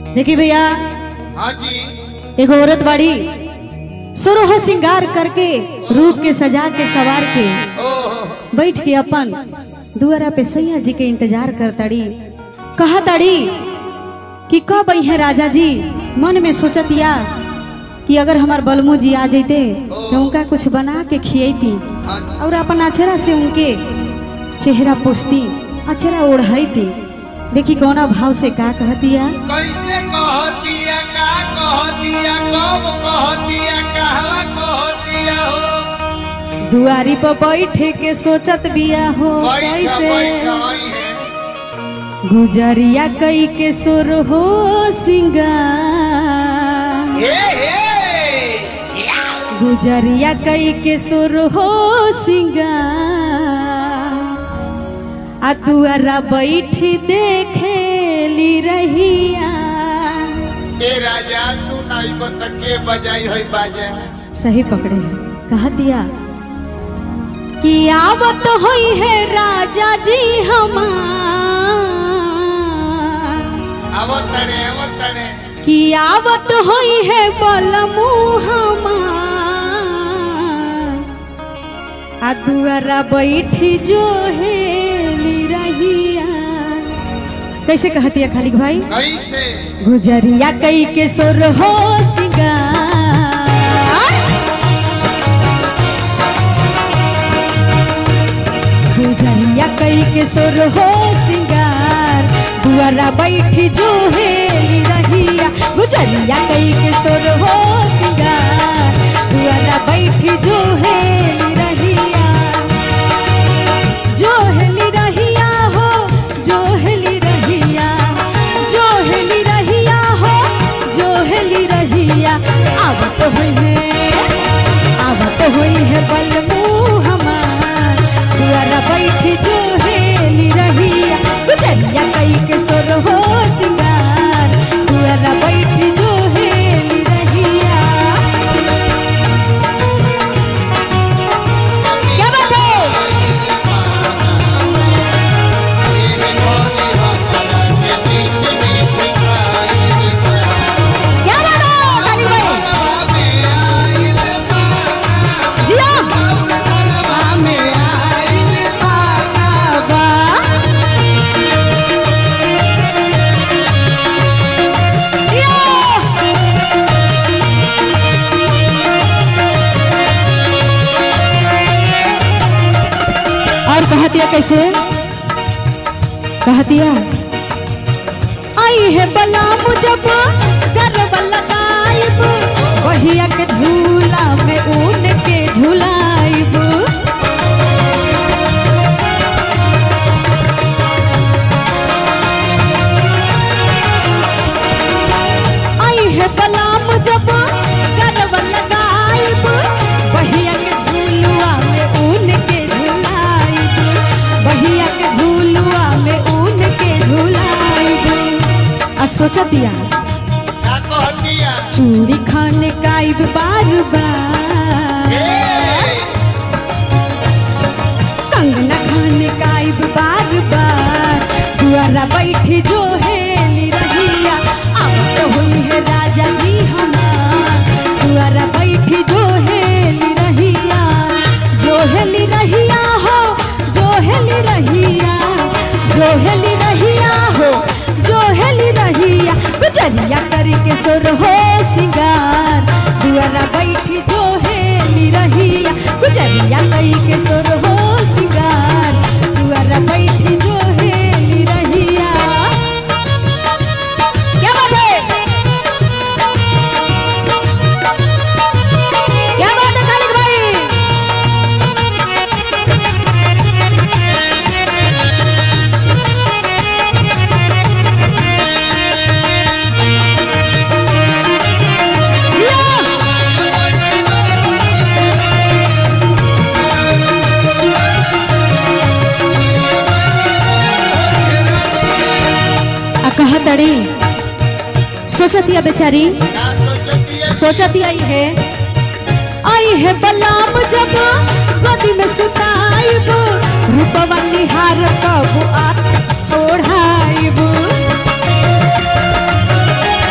देखिए भैया, हाँ जी, एक औरत बाड़ी सुरह श्रृंगार करके रूप के सजा के सवार के बैठ के अपन दुआरा पे सैया जी के इंतजार करताड़ी। कहा ताड़ी कि कब आई है राजा जी। मन में सोचतिया कि अगर हमार बलमू जी आ जाते तो उनका कुछ बना के खियती और अपन अचरा से उनके चेहरा पोछती, अचरा ओढ़ती। देखी कौना भाव से का कहतिया, कैसे कहतिया, का कहतिया, कब कहतिया, कहवा कहतिया हो। दुआरी पर बैठे के सोचत बिया हो कैसे गुजरिया कई के सुर हो सिंगार, गुजरिया कई के सुर हो सिंगार, आ दुआरा बैठी देखेली रहिया। ए राजा तू नहीं बता के बजाई है बाजा। सही पकड़े हैं। कहा दिया कि आवत होई है राजा जी हमार, आवतड़े कि आवत होई है बलमू हमार, आ दुआरा बैठी जो है रहिया। कैसे कहती है खालिक भाई, कैसे गुजरिया कई के सुर हो सिंगार, गुजरिया कई के सुर हो सिंगार, दुआरा बैठी जो है रहिया। गुजरिया कई के सुर हो सिंगार, दुआरा बैठी जो है रहिया। जो हेली रहिया हो, जो हेली रहिया, जो हेली रहिया हो, जो हेली रहिया। आवत हुई है बलमू हमार, दुआरा बैठी जो हेली रहिया। गुजरिया कई के सुर हो सिंगार, दुआरा बैठी जो हेली रहिया। क्या बात है, क्या बात है काली भाई, जिया और कहतिया कैसे कहतिया, आई है बलाम जब गर्व लगाइब, वहिया के झूला में ऊन के झुलाइब। आई है बलाम जब गर्व लगाइब, वहिया के झूलुआ में ऊन के झुलाइब, वहिया के झूलुआ में ऊन के झुलाइब। आ सोचतिया का कहतिया, चूड़ी खाने काइब बार बार, कंगना खाने काइब बार बार, दुआरा बैठी जो हेली रहिया। आवत हुई है राजा जी हमार, दुआरा बैठी जो हेली रहिया। जो हेली रहिया हो, जो हेली रहिया, जो हेली रहिया हो, जो हेली रहिया। गुजरिया करके सुर हो सिंगार, दुआरा बैठी जो हेली रहिया। गुजरिया करके सुर हो सिंगार, दुआरा बैठी जो हेली रहिया। क्या बात है, क्या बात है खालिक भाई। कहतड़ी सोचतिया बेचारी, का सोचतिया, सोचती आई है बलाम जब गोदी में सुताइब, रूपवा निहार कब ओढ़ाइब।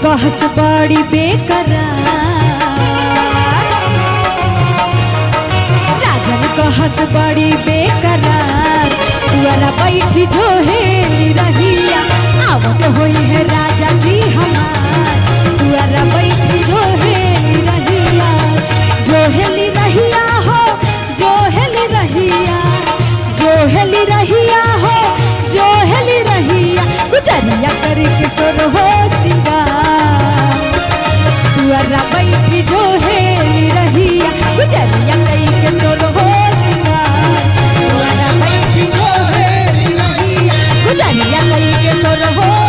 कहस बड़ी बेकरार, राजन कहस बड़ी बेकरार, दुआरा बैठी जो हेली रहिया आवत होई है राजा जी हमार, दुआरा बैठी जो हेली रहिया, जो हेली रहिया हो, जो हेली रहिया, जो हेली रहिया हो, जो हेली रहिया, गुजरिया करके सुर हो सिंगार, दुआरा बैठी जो हेली रहिया, गुजरिया करके सुर हो सिंगार, दुआरा बैठी जो हेली रहिया, गुजरिया करके सुर हो